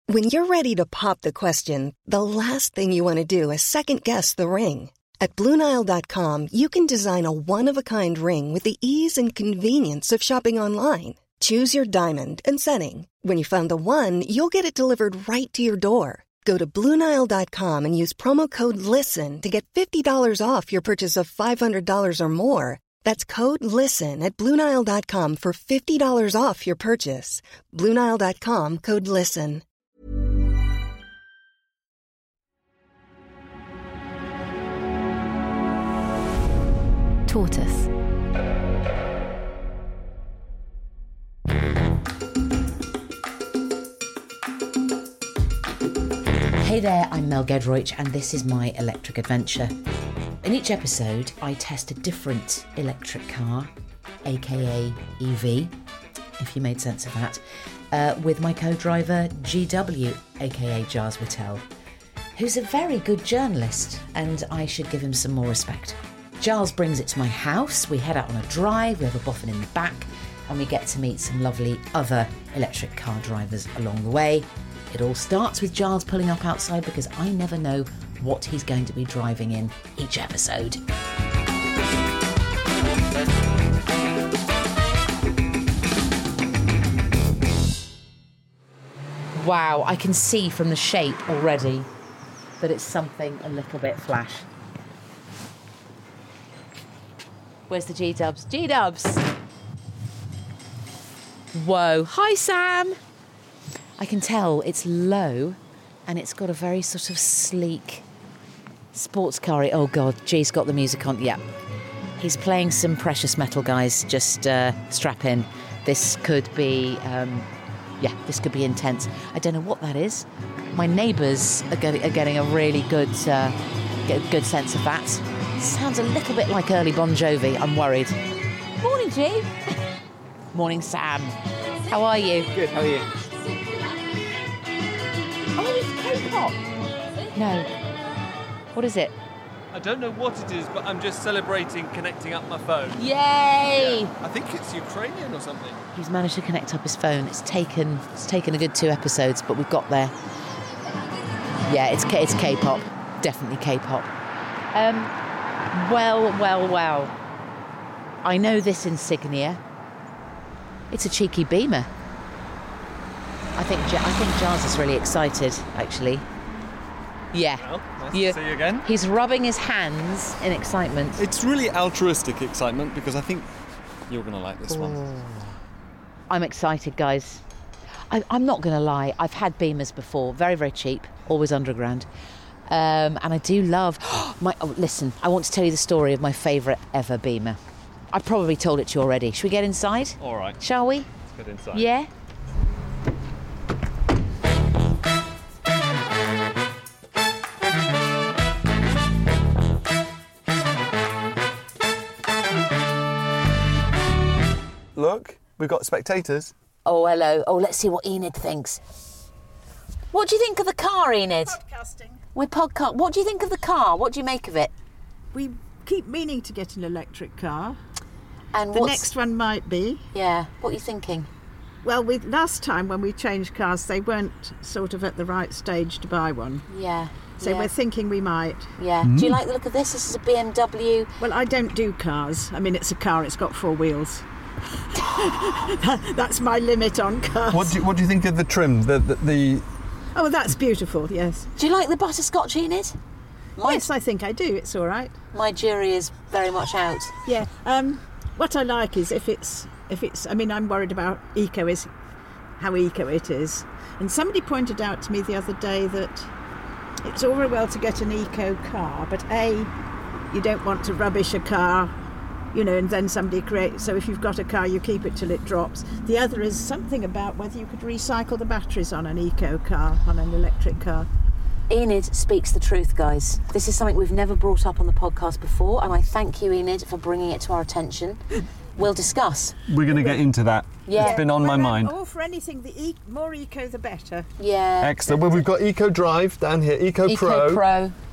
When you're ready to pop the question, the last thing you want to do is second-guess the ring. At BlueNile.com, you can design a one-of-a-kind ring with the ease and convenience of shopping online. Choose your diamond and setting. When you find the one, you'll get it delivered right to your door. Go to BlueNile.com and use promo code LISTEN to get $50 off your purchase of $500 or more. That's code LISTEN at BlueNile.com for $50 off your purchase. BlueNile.com, code LISTEN. Tortoise. Hey there, I'm Mel Gedroych and this is my electric adventure. In each episode, I test a different electric car, aka EV, if you made sense of that, with my co-driver GW, aka Giles Whittell, who's a very good journalist and I should give him some more respect. Giles brings it to my house, we head out on a drive, we have a boffin in the back, and we get to meet some lovely other electric car drivers along the way. It all starts with Giles pulling up outside because I never know what he's going to be driving in each episode. Wow, I can see from the shape already that it's something a little bit flash. Where's the G-dubs? G-dubs! Whoa. Hi, Sam! I can tell it's low and it's got a very sort of sleek sports car. Oh, God, G's got the music on. Yeah. He's playing some precious metal, guys. Just strap in. This could be, this could be intense. I don't know what that is. My neighbours are getting a really good sense of that. Sounds a little bit like early Bon Jovi. I'm worried. Morning, G. Morning, Sam. How are you? Good, how are you? Oh, it's K-pop. No. What is it? I don't know what it is, but I'm just celebrating connecting up my phone. Yay! Yeah. I think it's Ukrainian or something. He's managed to connect up his phone. It's taken a good 2 episodes, but we've got there. Yeah, it's K-pop. Definitely K-pop. Well. I know this insignia. It's a cheeky Beamer. I think Giles is really excited, actually. Yeah. Well, nice to see you again. He's rubbing his hands in excitement. It's really altruistic excitement because I think you're going to like this one. I'm excited, guys. I'm not going to lie. I've had Beamers before. Very, very cheap. Always underground. And I do love... listen, I want to tell you the story of my favourite ever Beamer. I probably told it to you already. Should we get inside? All right. Shall we? Let's get inside. Yeah? Look, we've got spectators. Oh, hello. Oh, let's see what Enid thinks. What do you think of the car, Enid? Podcasting. We're podcast. What do you think of the car? What do you make of it? We keep meaning to get an electric car. And the next one might be. Yeah. What are you thinking? Well, last time when we changed cars, they weren't sort of at the right stage to buy one. Yeah. So we're thinking we might. Yeah. Do you like the look of this? This is a BMW. Well, I don't do cars. I mean, it's a car. It's got 4 wheels. That's my limit on cars. What do you think of the trim? The Oh, that's beautiful. Yes. Do you like the butterscotch, Enid? Yes, I think I do. It's all right. My jury is very much out. Yeah. What I like is if it's. I mean, I'm worried about how eco it is. And somebody pointed out to me the other day that it's all very well to get an eco car, but you don't want to rubbish a car, and then somebody creates. So if you've got a car, you keep it till it drops. The other is something about whether you could recycle the batteries on an eco car, on an electric car. Enid speaks the truth, guys. This is something we've never brought up on the podcast before, and I thank you, Enid, for bringing it to our attention. We'll discuss. We're going to get into that. Yeah. It's been on my mind. Or for anything, more eco, the better. Yeah. Excellent. Well, we've got Eco Drive down here, Eco Pro.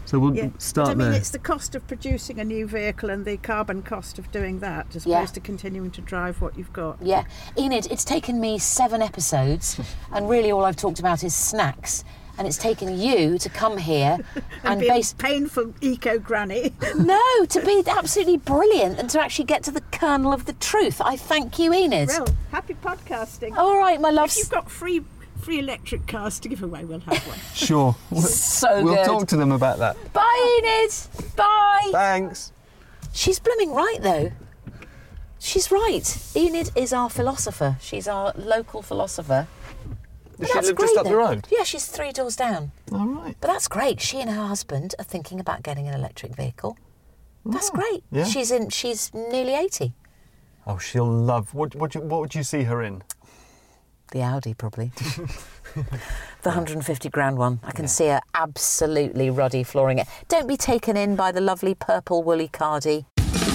So we'll Yeah. start But I mean, there. it's the cost of producing a new vehicle and the carbon cost of doing that, as Yeah. opposed to continuing to drive what you've got. Yeah. Enid, it's taken me 7 episodes, and really all I've talked about is snacks. And it's taken you to come here and be a painful eco granny. No, to be absolutely brilliant and to actually get to the kernel of the truth. I thank you, Enid. Well, happy podcasting. All right, my love. If you've got free electric cars to give away, we'll have one. Sure. So We'll good. talk to them about that. Bye, Enid. Bye. Thanks. She's blooming right, though. She's right. Enid is our philosopher. She's our local philosopher. Does But she that's live great, just up the though. road? Yeah, she's 3 doors down. All right. But that's great. She and her husband are thinking about getting an electric vehicle. That's great. yeah. She's nearly 80. Oh, she'll love. What would you see her in? The Audi, probably. The 150 grand one. I can see her absolutely ruddy flooring it. Don't be taken in by the lovely purple woolly cardi.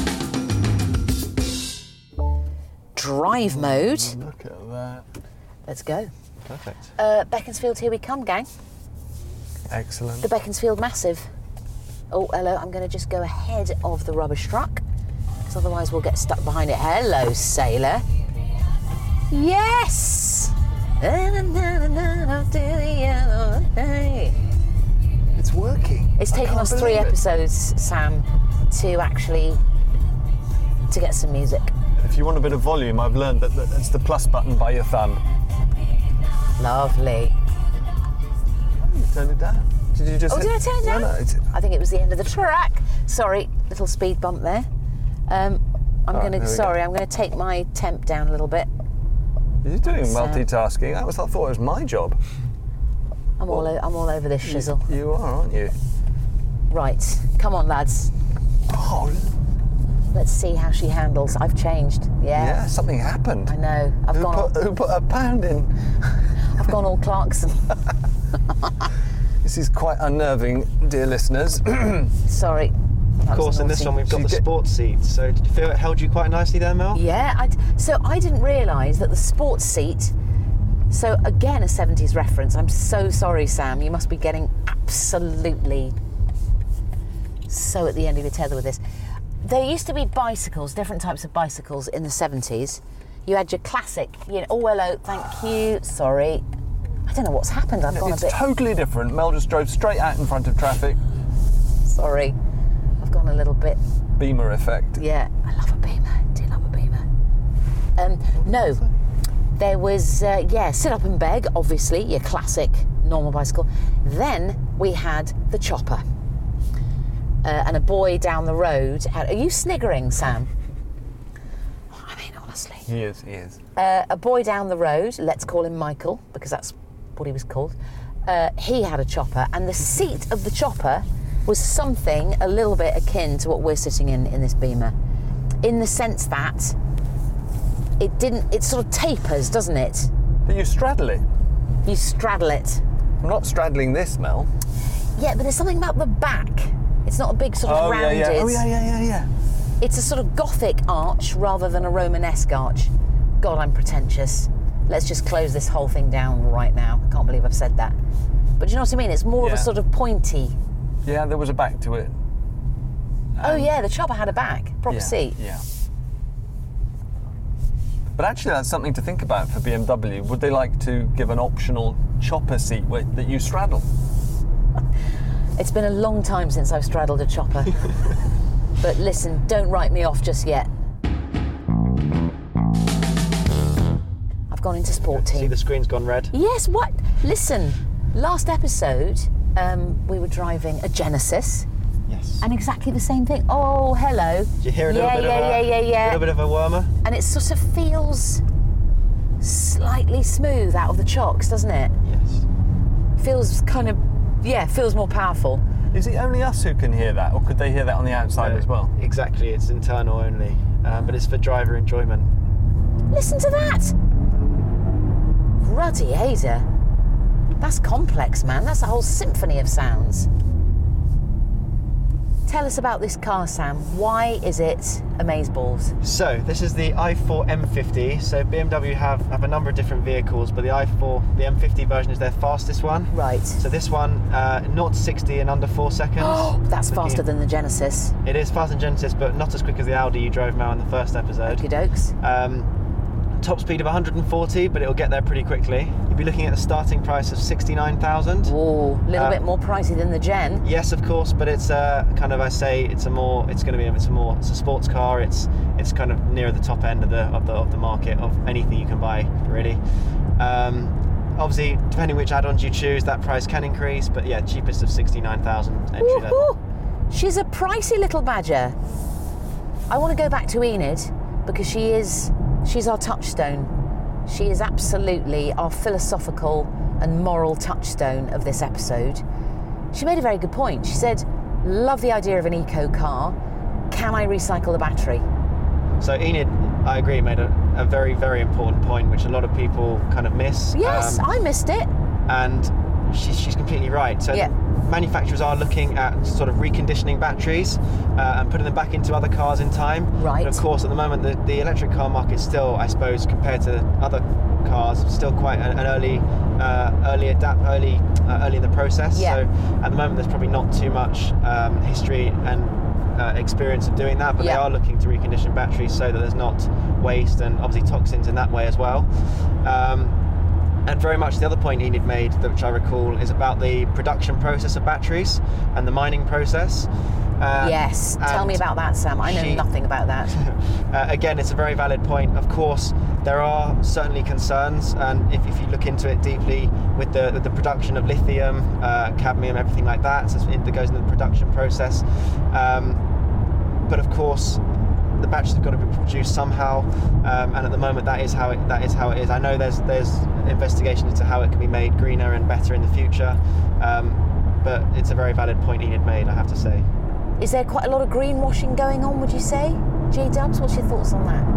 Drive mode. Look at that. Let's go. Perfect. Beaconsfield, here we come, gang. Excellent. The Beaconsfield Massive. Oh, hello. I'm going to just go ahead of the rubbish truck, because otherwise we'll get stuck behind it. Hello, sailor. Yes! It's working. It's taken us 3 episodes, Sam, to actually to get some music. If you want a bit of volume, I've learned that it's the plus button by your thumb. Lovely. Turn it down. Did you just? Oh, did I turn it down? No, I think it was the end of the track. Sorry, little speed bump there. I'm there we go. I'm going to take my temp down a little bit. You're doing So- multitasking. I thought it was my job. I'm all over this shizzle. You are, aren't you? Right, come on, lads. Oh, Let's see how she handles. I've changed. yeah. Yeah, Something happened. I know. I've Who put a pound in? I've gone all Clarkson. This is quite unnerving, dear listeners. Sorry. Of course, in this one we've got the sports seats. So did you feel it held you quite nicely there, Mel? Yeah, so I didn't realise that the sports seat. So again, a 70s reference. I'm so sorry, Sam. You must be getting absolutely so at the end of your tether with this. There used to be bicycles, different types of bicycles in the 70s. You had your classic, oh, hello, thank you, sorry. I don't know what's happened, I've gone a It's bit... totally different. Mel just drove straight out in front of traffic. Sorry, I've gone a little bit... Beamer effect. Yeah, I love a Beamer, I do love a Beamer. No, there was, sit up and beg, obviously, your classic normal bicycle. Then we had the chopper. And a boy down the road. Are you sniggering, Sam? I mean, honestly. He is. A boy down the road, let's call him Michael, because that's what he was called. He had a chopper, and the seat of the chopper was something a little bit akin to what we're sitting in this Beamer, in the sense that it sort of tapers, doesn't it? But you straddle it. You straddle it. I'm not straddling this, Mel. Yeah, but there's something about the back. It's not a big sort of rounded... Yeah. It's a sort of Gothic arch rather than a Romanesque arch. God, I'm pretentious. Let's just close this whole thing down right now. I can't believe I've said that. But do you know what I mean? It's more of a Yeah. sort of pointy... Yeah, there was a back to it. Oh yeah, the chopper had a back. Proper seat. Yeah. But actually, that's something to think about for BMW. Would they like to give an optional chopper seat that you straddle? It's been a long time since I've straddled a chopper. But listen, don't write me off just yet. I've gone into sport See, team. the screen's gone red. Yes, what? Listen, last episode, we were driving a Genesis, Yes. and exactly the same thing. Oh, hello. Did you hear a little bit of yeah. little bit of a wormer? And it sort of feels slightly smooth out of the chocks, doesn't it? Yes. Feels kind of, feels more powerful. Is it only us who can hear that, or could they hear that on the outside as well? Exactly, it's internal only, but it's for driver enjoyment. Listen to that! Ruddy Ada. That's complex, man. That's a whole symphony of sounds. Tell us about this car, Sam. Why is it amazeballs? So this is the i4 M50. So BMW have a number of different vehicles, but the i4, the M50 version is their fastest one. Right. So this one, 0 to 60 in under 4 seconds. Oh, that's faster than the Genesis. It is faster than Genesis, but not as quick as the Audi you drove, Mel, in the first episode. Okie dokes. Top speed of 140, but it'll get there pretty quickly. You'll be looking at a starting price of 69,000. Ooh, a little bit more pricey than the Gen. Yes, of course, but it's kind of, I say, it's a sports car. It's kind of near the top end of the market of anything you can buy, really. Obviously, depending which add-ons you choose, that price can increase. But yeah, cheapest of 69,000 entry level. She's a pricey little badger. I want to go back to Enid because she's our touchstone. She is absolutely our philosophical and moral touchstone of this episode. She made a very good point. She said, love the idea of an eco car. Can I recycle the battery? So Enid, I agree, made a very, very important point, which a lot of people kind of miss. Yes, I missed it. And she's completely right. So manufacturers are looking at sort of reconditioning batteries and putting them back into other cars in time. Right. But of course, at the moment, the electric car market is still, I suppose, compared to other cars, still quite an early in the process. Yeah. So at the moment, there's probably not too much history and experience of doing that, but they are looking to recondition batteries so that there's not waste and obviously toxins in that way as well. And very much the other point Enid made, which I recall, is about the production process of batteries and the mining process. Yes, tell me about that, Sam. I know nothing about that. Again, it's a very valid point. Of course, there are certainly concerns, and if you look into it deeply with the production of lithium, cadmium, everything like that, so that goes into the production process. But of course, the batteries have got to be produced somehow, and at the moment that is how it is. I know there's investigation into how it can be made greener and better in the future, but it's a very valid point Enid made, I have to say. Is there quite a lot of greenwashing going on, would you say? G-Dubs, what's your thoughts on that?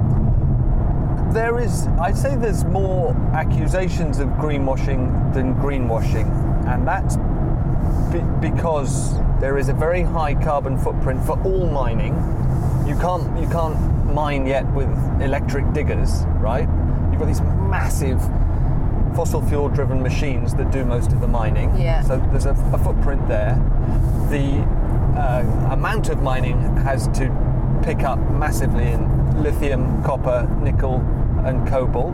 I'd say there's more accusations of greenwashing than greenwashing, and that's because there is a very high carbon footprint for all mining. You can't mine yet with electric diggers, right? You've got these massive fossil fuel driven machines that do most of the mining. Yeah. So there's a footprint there. The amount of mining has to pick up massively in lithium, copper, nickel, and cobalt.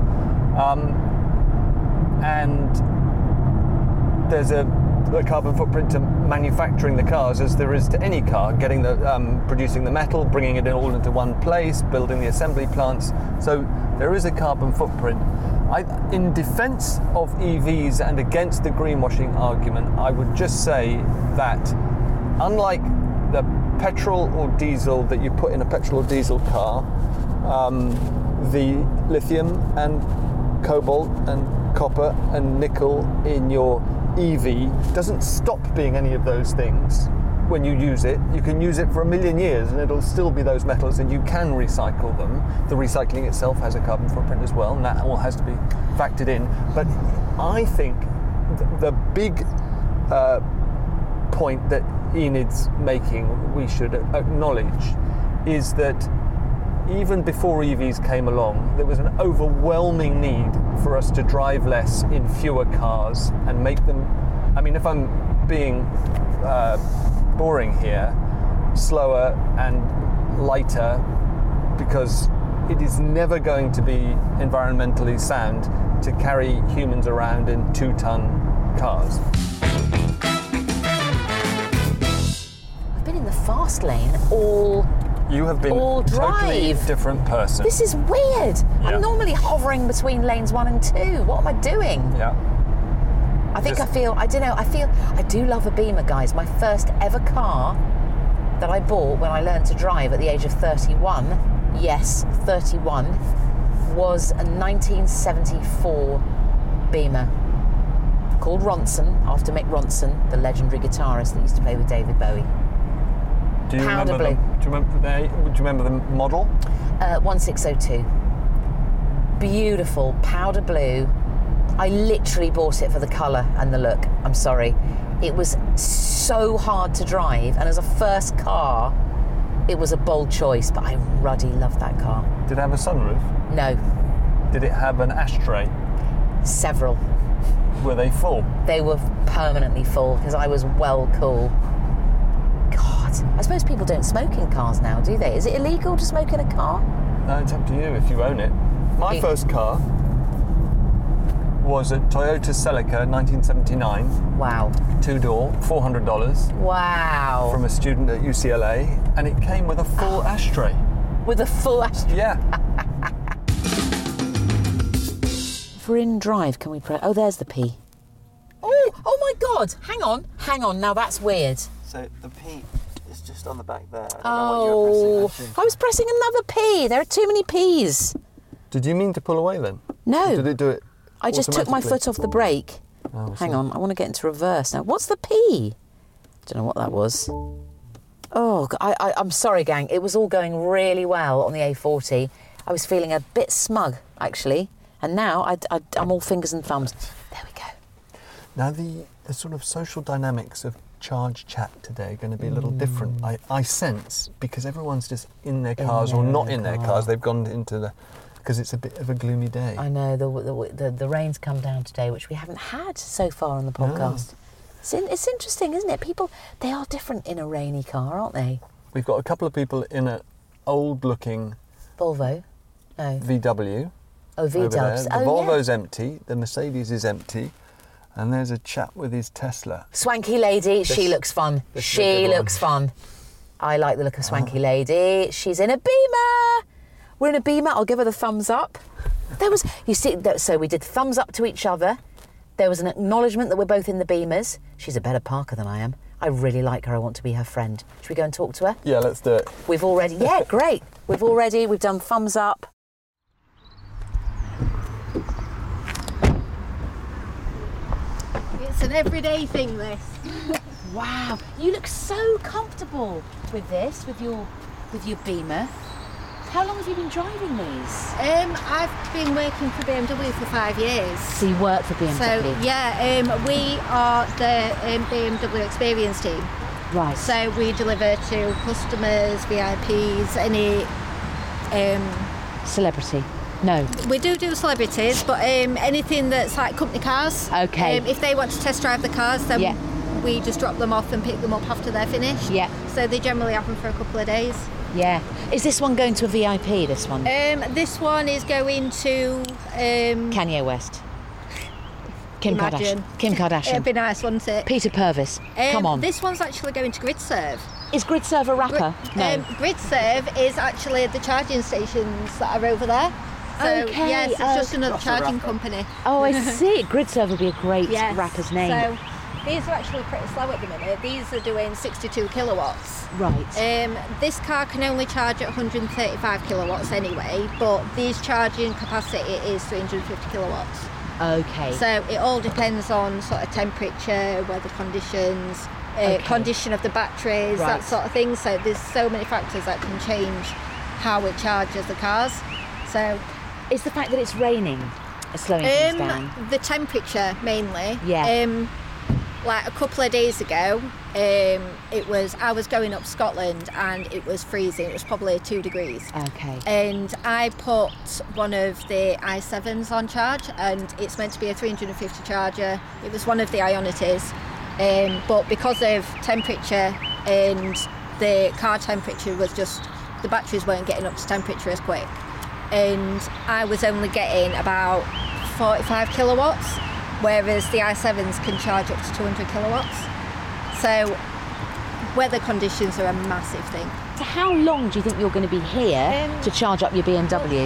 And there's a carbon footprint to manufacturing the cars as there is to any car, getting producing the metal, bringing it all into one place, building the assembly plants. So there is a carbon footprint. In defense of EVs and against the greenwashing argument, I would just say that unlike the petrol or diesel that you put in a petrol or diesel car, the lithium and cobalt and copper and nickel in your EV doesn't stop being any of those things when you use it. You can use it for 1 million years and it'll still be those metals and you can recycle them. The recycling itself has a carbon footprint as well, and that all has to be factored in. But I think the big point that Enid's making, we should acknowledge, is that even before EVs came along, there was an overwhelming need for us to drive less in fewer cars and make them, I mean, if I'm being boring here, slower and lighter, because it is never going to be environmentally sound to carry humans around in 2-ton cars. I've been in the fast lane all You have been a totally different person. This is weird. Yeah. I'm normally hovering between lanes 1 and 2. What am I doing? Yeah. I do love a Beamer, guys. My first ever car that I bought when I learned to drive at the age of 31, yes, 31, was a 1974 Beamer called Ronson, after Mick Ronson, the legendary guitarist that used to play with David Bowie. Do you Powder blue. Do you remember the model? 1602. Beautiful powder blue, I literally bought it for the colour and the look. I'm sorry. It was so hard to drive, and as a first car, it was a bold choice, but I ruddy loved that car. Did it have a sunroof? No. Did it have an ashtray? Several. Were they full? They were permanently full because I was well cool. God, I suppose people don't smoke in cars now, do they? Is it illegal to smoke in a car? No, it's up to you if you own it. My first car was a Toyota Celica 1979. Wow. 2-door, $400. Wow. From a student at UCLA, and it came with a full ashtray. With a full ashtray? Yeah. If we're in drive, can we press... Oh, there's the P. Oh my God. Hang on. Now that's weird. So the P is just on the back there. I was pressing another P. There are too many Ps. Did you mean to pull away then? No. Did it do it I just took my foot off the brake. Oh, Hang on, I want to get into reverse now. What's the P? Don't know what that was. Oh, I'm sorry, gang. It was all going really well on the A40. I was feeling a bit smug, actually. And now I'm all fingers and thumbs. There we go. Now, the sort of social dynamics of charge chat today are going to be a little different. I sense, because everyone's just in their cars or not in their cars. They've gone into the... Because it's a bit of a gloomy day. I know, the rain's come down today, which we haven't had so far on the podcast. No. It's interesting, isn't it? People, they are different in a rainy car, aren't they? We've got a couple of people in an old-looking... Volvo? No. VW. Oh, V-dubs. The Volvo's empty, the Mercedes is empty, and there's a chap with his Tesla. Swanky lady, she looks fun. She looks fun. I like the look of Swanky lady. She's in a Beamer. We're in a Beamer. I'll give her the thumbs up. So we did thumbs up to each other. There was an acknowledgement that we're both in the Beamers. She's a better parker than I am. I really like her. I want to be her friend. Should we go and talk to her? Yeah, let's do it. Yeah, great. We've done thumbs up. It's an everyday thing, this. Wow, you look so comfortable with this, with your Beamer. How long have you been driving these? I've been working for BMW for 5 years. So you work for BMW? So, yeah, we are the BMW experience team. Right. So we deliver to customers, VIPs, any... Celebrity? No. We do celebrities, but anything that's like company cars. Okay. If they want to test drive the cars, then we just drop them off and pick them up after they're finished. Yeah. So they generally have them for a couple of days. Yeah. Is this one going to a VIP, this one? This one is going to... Kanye West. Kim Kardashian. It'd be nice, wouldn't it? Peter Purvis. Come on. This one's actually going to GridServe. Is GridServe a rapper? No. GridServe is actually the charging stations that are over there. So, okay. Yes, it's just another charging company. Oh, I see. GridServe would be a great rapper's name. So these are actually pretty slow at the minute. These are doing 62 kilowatts. Right. This car can only charge at 135 kilowatts anyway, but these charging capacity is 350 kilowatts. Okay. So it all depends on sort of temperature, weather conditions, condition of the batteries, that sort of thing. So there's so many factors that can change how it charges the cars. So is the fact that it's raining slowing things down? The temperature mainly. Yeah. Like a couple of days ago, I was going up Scotland and it was freezing. It was probably 2 degrees. Okay. And I put one of the i7s on charge, and it's meant to be a 350 charger. It was one of the Ionities, but because of temperature and the car temperature was just, the batteries weren't getting up to temperature as quick. And I was only getting about 45 kilowatts. Whereas the i7s can charge up to 200 kilowatts. So weather conditions are a massive thing. So how long do you think you're going to be here to charge up your BMW?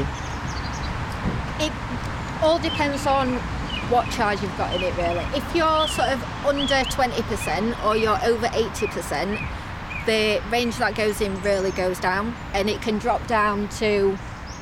It all depends on what charge you've got in it, really. If you're sort of under 20% or you're over 80%, the range that goes in really goes down, and it can drop down to,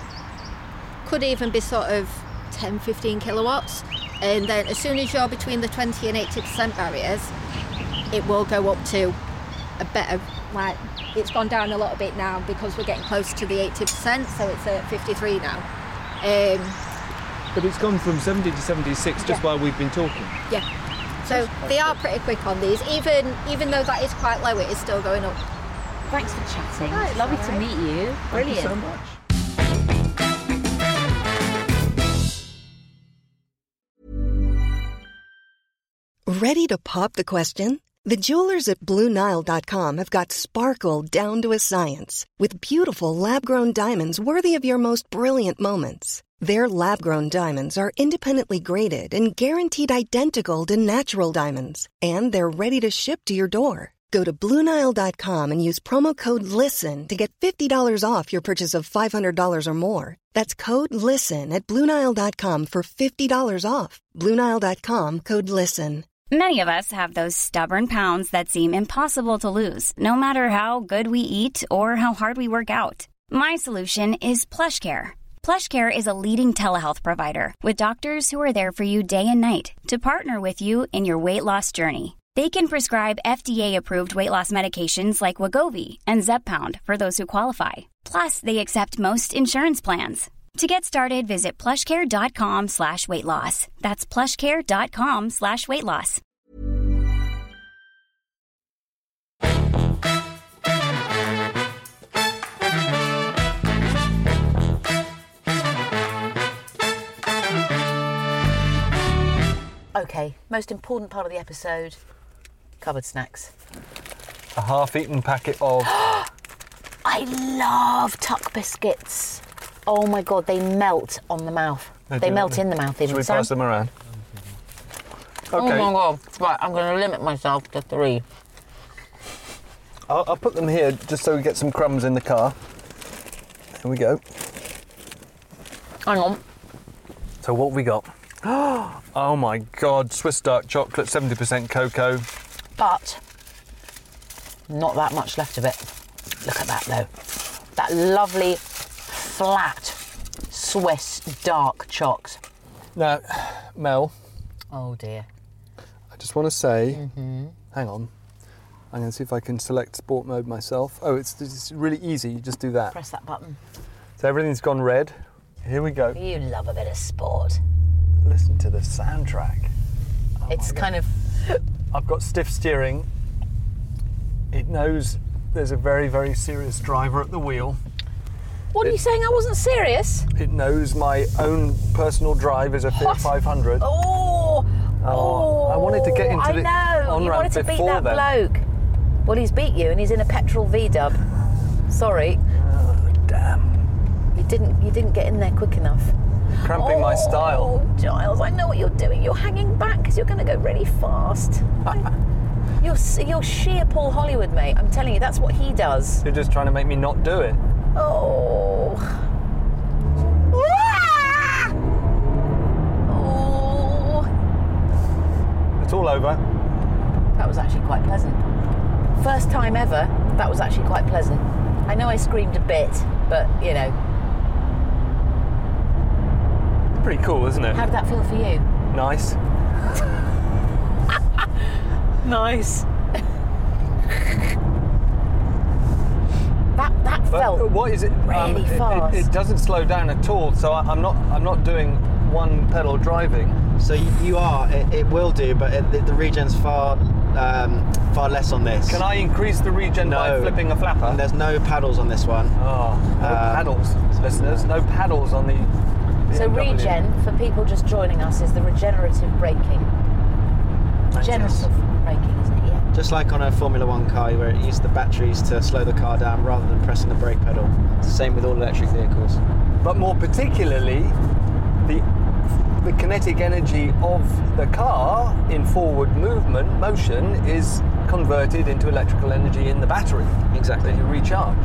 could even be sort of 10, 15 kilowatts. And then as soon as you're between the 20 and 80% barriers, it will go up to a better, like, it's gone down a little bit now because we're getting close to the 80%, so it's at 53 now. But it's gone from 70 to 76 just while we've been talking. Yeah. So they are pretty quick on these. Even though that is quite low, it is still going up. Thanks for chatting. Oh, It's lovely all to right. meet you. Thank you so Brilliant. much. Ready to pop the question? The jewelers at BlueNile.com have got sparkle down to a science with beautiful lab-grown diamonds worthy of your most brilliant moments. Their lab-grown diamonds are independently graded and guaranteed identical to natural diamonds, and they're ready to ship to your door. Go to BlueNile.com and use promo code LISTEN to get $50 off your purchase of $500 or more. That's code LISTEN at BlueNile.com for $50 off. BlueNile.com, code LISTEN. Many of us have those stubborn pounds that seem impossible to lose, no matter how good we eat or how hard we work out. My solution is PlushCare. PlushCare is a leading telehealth provider with doctors who are there for you day and night to partner with you in your weight loss journey. They can prescribe FDA-approved weight loss medications like Wegovy and Zepbound for those who qualify. Plus, they accept most insurance plans. To get started, visit plushcare.com/weightloss. That's plushcare.com/weightloss. Okay, most important part of the episode, cupboard snacks. A half-eaten packet of... I love Tuck biscuits. Oh my God, they melt on the mouth. They melt in the mouth. Should we Sam? pass them around? Oh Okay. my God. Right, I'm going to limit myself to 3. I'll put them here just so we get some crumbs in the car. Here we go. Hang on. So what have we got? Oh my God, Swiss dark chocolate, 70% cocoa. But not that much left of it. Look at that though. That lovely, flat Swiss dark chocs. Now, Mel, Oh dear. I just want to say, hang on. I'm going to see if I can select sport mode myself. Oh, it's really easy. You just do that. Press that button. So everything's gone red. Here we go. You love a bit of sport. Listen to the soundtrack. Oh It's my God. kind of... I've got stiff steering. It knows there's a very, very serious driver at the wheel. What are you saying? I wasn't serious? It knows my own personal drive is a Fiat 500. Oh, I wanted to get into I the know. You on-ramp wanted to beat before that then. bloke. Well, he's beat you, and he's in a petrol V-dub. Sorry, Oh, damn. you didn't get in there quick enough. Cramping my style. Oh, Giles, I know what you're doing. You're hanging back because you're going to go really fast. You're sheer Paul Hollywood, mate. I'm telling you, that's what he does. You're just trying to make me not do it. Oh. Ah! Oh. It's all over. That was actually quite pleasant. First time ever, that was actually quite pleasant. I know I screamed a bit, but, you know. Pretty cool, isn't it? How did that feel for you? Nice. Nice. that But felt what is it? really fast. It doesn't slow down at all. So I'm not doing one pedal driving. So you are. It will do, but the regen's far less on this. Can I increase the regen by No. flipping a flapper? And there's no paddles on this one. Oh, no paddles, listeners. No paddles on the So BMW. regen, for people just joining us, is the regenerative braking. Regenerative braking, isn't it? Yeah. Just like on a Formula One car, where it uses the batteries to slow the car down rather than pressing the brake pedal. It's the same with all electric vehicles. But more particularly, the kinetic energy of the car in forward motion is converted into electrical energy in the battery. Exactly. That you recharge.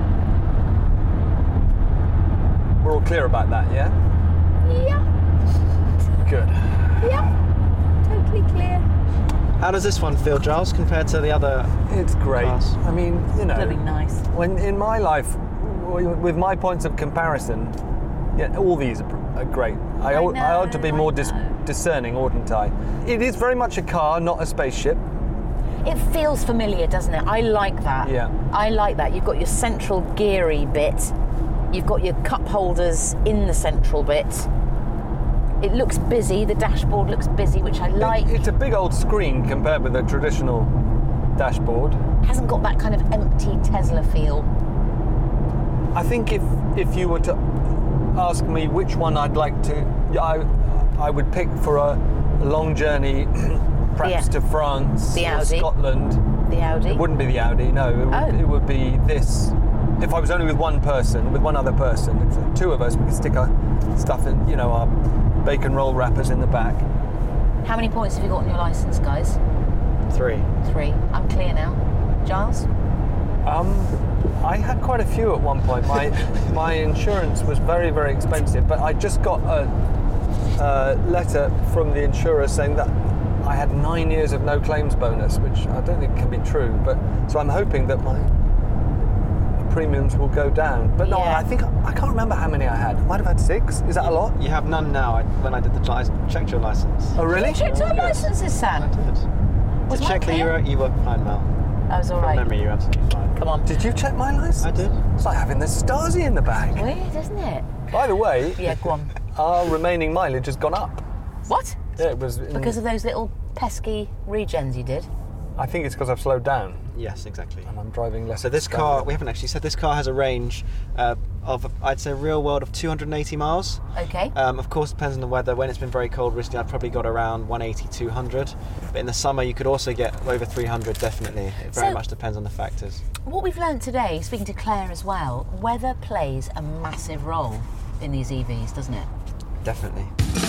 We're all clear about that, yeah? Yeah. Good. Yeah. Totally clear. How does this one feel, Giles, compared to the other? It's great. Class. I mean, you know, Bloody nice. when in my life, with my points of comparison, yeah, all these are great. I ought to be more discerning, oughtn't I? It is very much a car, not a spaceship. It feels familiar, doesn't it? I like that. Yeah. I like that. You've got your central geary bit. You've got your cup holders in the central bit. It looks busy. The dashboard looks busy, which I like. It's a big old screen compared with a traditional dashboard. Hasn't got that kind of empty Tesla feel. I think if you were to ask me which one I'd like to, I would pick for a long journey, perhaps to France or Scotland. The Audi? It wouldn't be the Audi, no. It would be this. If I was only with one person, with one other person, if the two of us, we could stick our stuff in, our bacon roll wrappers in the back. How many points have you got on your licence, guys? 3. 3. I'm clear now. Giles? I had quite a few at one point. My insurance was very, very expensive, but I just got a letter from the insurer saying that I had 9 years of no claims bonus, which I don't think can be true. But so I'm hoping that my premiums will go down. But no, I can't remember how many I had. I might have had 6. Is that a lot? You have none now. When I did I checked your license. Oh, really? You checked your licences, Sam? I did. Was to check mine that you were fine, Mel. I was all right. From memory, you're absolutely fine. Come on. Did you check my license? I did. It's like having the Stasi in the back. Weird, isn't it? By the way, Yeah, go on. our remaining mileage has gone up. What? Yeah, it was Because of those little pesky regens you did? I think it's because I've slowed down Yes, exactly. and I'm driving less. So this car, we haven't actually said, this car has a range of, I'd say, real world of 280 miles. Okay. Of course, depends on the weather. When it's been very cold recently, I've probably got around 180, 200. But in the summer, you could also get over 300, definitely. It very much depends on the factors. What we've learned today, speaking to Claire as well, weather plays a massive role in these EVs, doesn't it? Definitely.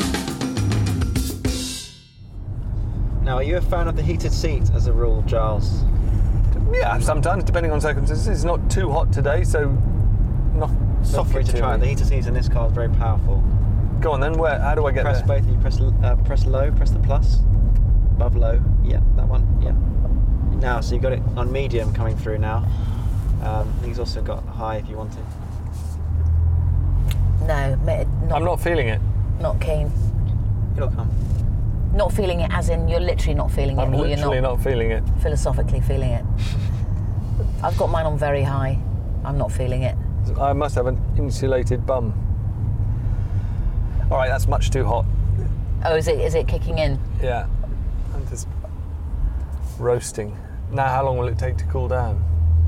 Now, are you a fan of the heated seat as a rule, Giles? Yeah, sometimes, depending on circumstances. It's not too hot today, so not Feel free to try it. The heated seat in this car is very powerful. Go on then, how do I get press there? Both, you press low, press the plus, above low, yeah, that one, yeah. Now, so you've got it on medium coming through now. I think he's also got high if you want it. No, I'm not feeling it. Not keen. It'll come. Not feeling it as in you're literally not feeling it, I'm or you're literally not feeling it. Philosophically feeling it. I've got mine on very high. I'm not feeling it. I must have an insulated bum. All right, that's much too hot. Oh, is it kicking in? Yeah, I'm just roasting. Now, how long will it take to cool down?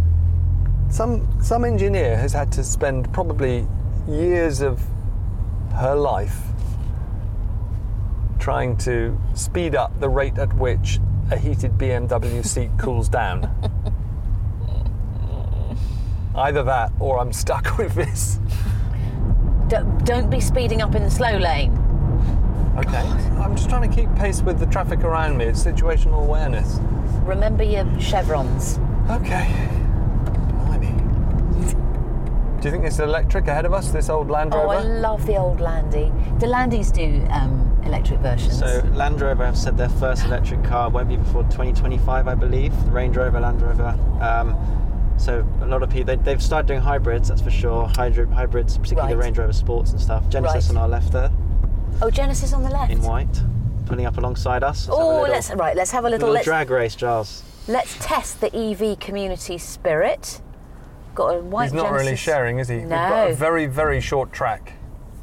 Some engineer has had to spend probably years of her life trying to speed up the rate at which a heated BMW seat cools down. Either that or I'm stuck with this. Don't be speeding up in the slow lane. Okay. I'm just trying to keep pace with the traffic around me. It's situational awareness. Remember your chevrons. Okay. Blimey. Do you think it's electric ahead of us, this old Land Rover? Oh, I love the old Landy. Do Landys do electric versions? So Land Rover have said their first electric car won't be before 2025, I believe. The Range Rover, Land Rover. So a lot of people, they've started doing hybrids, that's for sure. Hybrids, particularly the Range Rover Sports and stuff. Genesis on our left there. Oh, Genesis on the left. In white, pulling up alongside us. Let's have a little drag race, Giles. Let's test the EV community spirit. Got a white He's not Genesis. Really sharing, is he? No. We've got a very, very short track.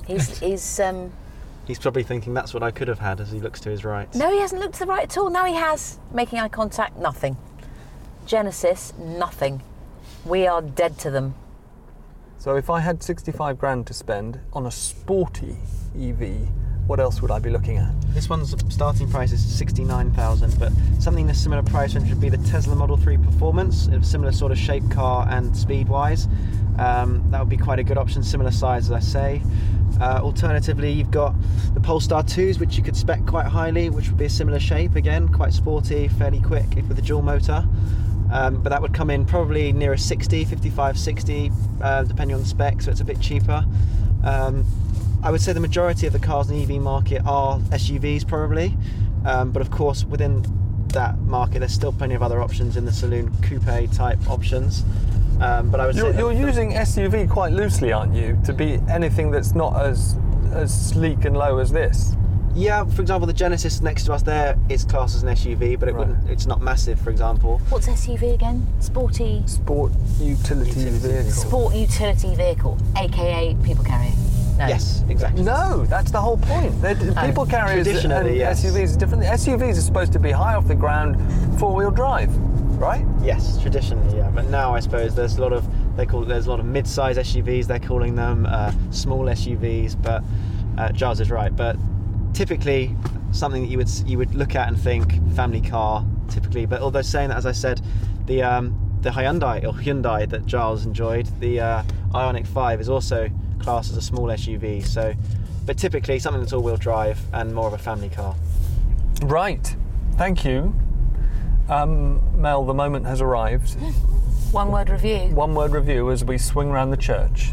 He's probably thinking that's what I could have had as he looks to his right. No, he hasn't looked to the right at all. Now he has. Making eye contact, nothing. Genesis, nothing. We are dead to them. So if I had 65 grand to spend on a sporty EV, what else would I be looking at? This one's starting price is 69,000, but something in a similar price range would be the Tesla Model 3 Performance, a similar sort of shape car and speed-wise. That would be quite a good option, similar size as I say. Alternatively, you've got the Polestar 2s, which you could spec quite highly, which would be a similar shape, again, quite sporty, fairly quick with a dual motor. But that would come in probably near a 60, 55, 60, depending on the spec, so it's a bit cheaper. I would say the majority of the cars in the EV market are SUVs probably, but of course within that market there's still plenty of other options in the saloon coupe type options. But I would say you're using SUV quite loosely, aren't you, to be anything that's not as sleek and low as this? Yeah, for example, the Genesis next to us there is classed as an SUV, but it's not massive, for example. What's SUV again? Sport utility vehicle. Sport utility vehicle, aka people carrier. No. Yes, exactly. No, that's the whole point. People carriers and Traditionally, yes. SUVs are different. SUVs are supposed to be high off the ground, four-wheel drive, right? Yes, traditionally, yeah. But now I suppose there's a lot of mid-size SUVs. They're calling them small SUVs. But Giles is right. But typically, something that you would look at and think family car typically. But although saying that, as I said, the Hyundai that Giles enjoyed, the Ioniq 5 is also classed as a small SUV. So, but typically something that's all-wheel drive and more of a family car. Right. Thank you. Mel, the moment has arrived. One word review. One word review as we swing around the church.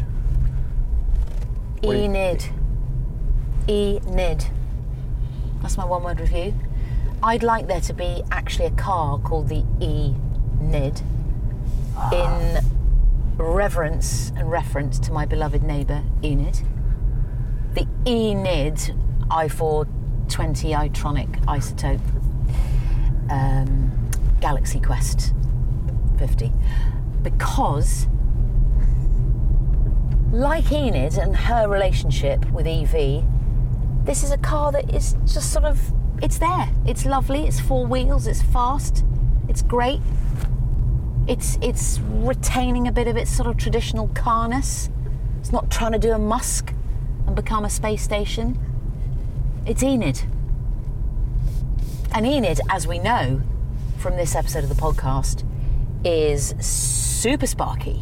Enid. Enid. That's my one word review. I'd like there to be actually a car called the Enid in reverence and reference to my beloved neighbour Enid. The Enid i420 iTronic isotope Galaxy Quest 50, because like Enid and her relationship with EV, this is a car that is just sort of, it's there, it's lovely, it's four wheels, it's fast, it's great, it's retaining a bit of its sort of traditional carness. It's not trying to do a Musk and become a space station. It's Enid. And Enid, as we know from this episode of the podcast, is super sparky,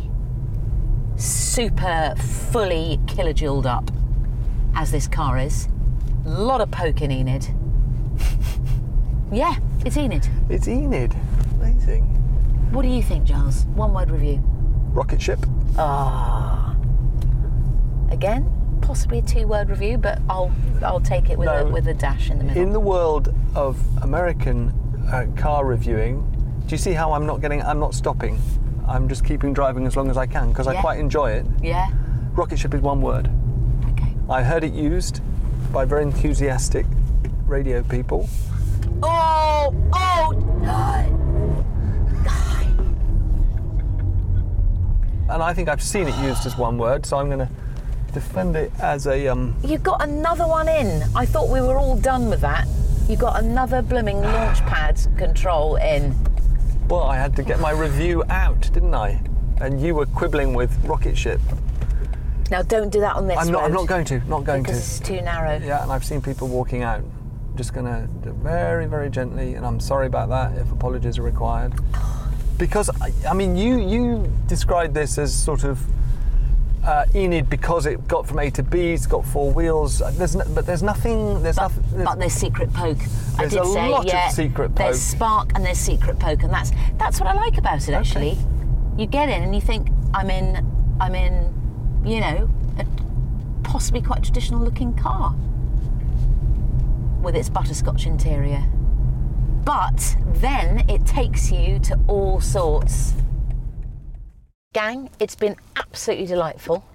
super fully kilojouled up, as this car is. A lot of poke in Enid. Yeah, it's Enid. It's Enid. Amazing. What do you think, Giles? One word review. Rocket ship. Again, possibly a two-word review, but I'll take it with a dash in the middle. In the world of American car reviewing, do you see how I'm not stopping? I'm just keeping driving as long as I can because I quite enjoy it. Yeah. Rocket ship is one word. Okay. I heard it used by very enthusiastic radio people. And I think I've seen it used as one word, so I'm going to defend it as a... You got another one in. I thought we were all done with that. You got another blooming launch pad control in. Well, I had to get my review out, didn't I? And you were quibbling with rocket ship. Now, don't do that on this road. I'm not going to. Because it's too narrow. Yeah, and I've seen people walking out. I'm just going to do it very, very gently, and I'm sorry about that if apologies are required. Because, I mean, you described this as sort of Enid because it got from A to B, it's got four wheels. But there's nothing... But there's secret poke. There's a lot of secret poke. There's spark and there's secret poke, and that's what I like about it, actually. Okay. You get in and you think, I'm in, you know, a possibly quite traditional looking car with its butterscotch interior. But then it takes you to all sorts. Gang, it's been absolutely delightful.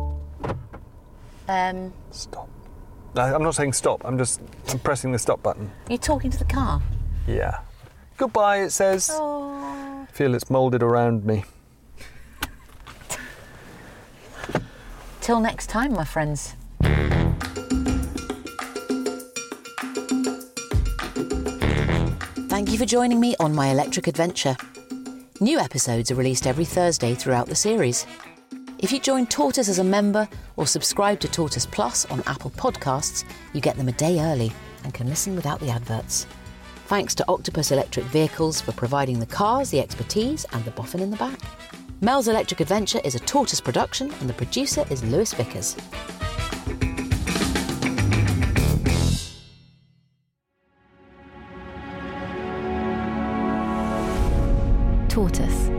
Stop. No, I'm not saying stop, I'm pressing the stop button. You're talking to the car? Yeah. Goodbye, it says. Oh. Feel it's moulded around me. Till next time, my friends. Thank you for joining me on my electric adventure. New episodes are released every Thursday throughout the series. If you join Tortoise as a member or subscribe to Tortoise Plus on Apple Podcasts, you get them a day early and can listen without the adverts. Thanks to Octopus Electric Vehicles for providing the cars, the expertise and the boffin in the back. Mel's Electric Adventure is a Tortoise production and the producer is Lewis Vickers. Tortoise.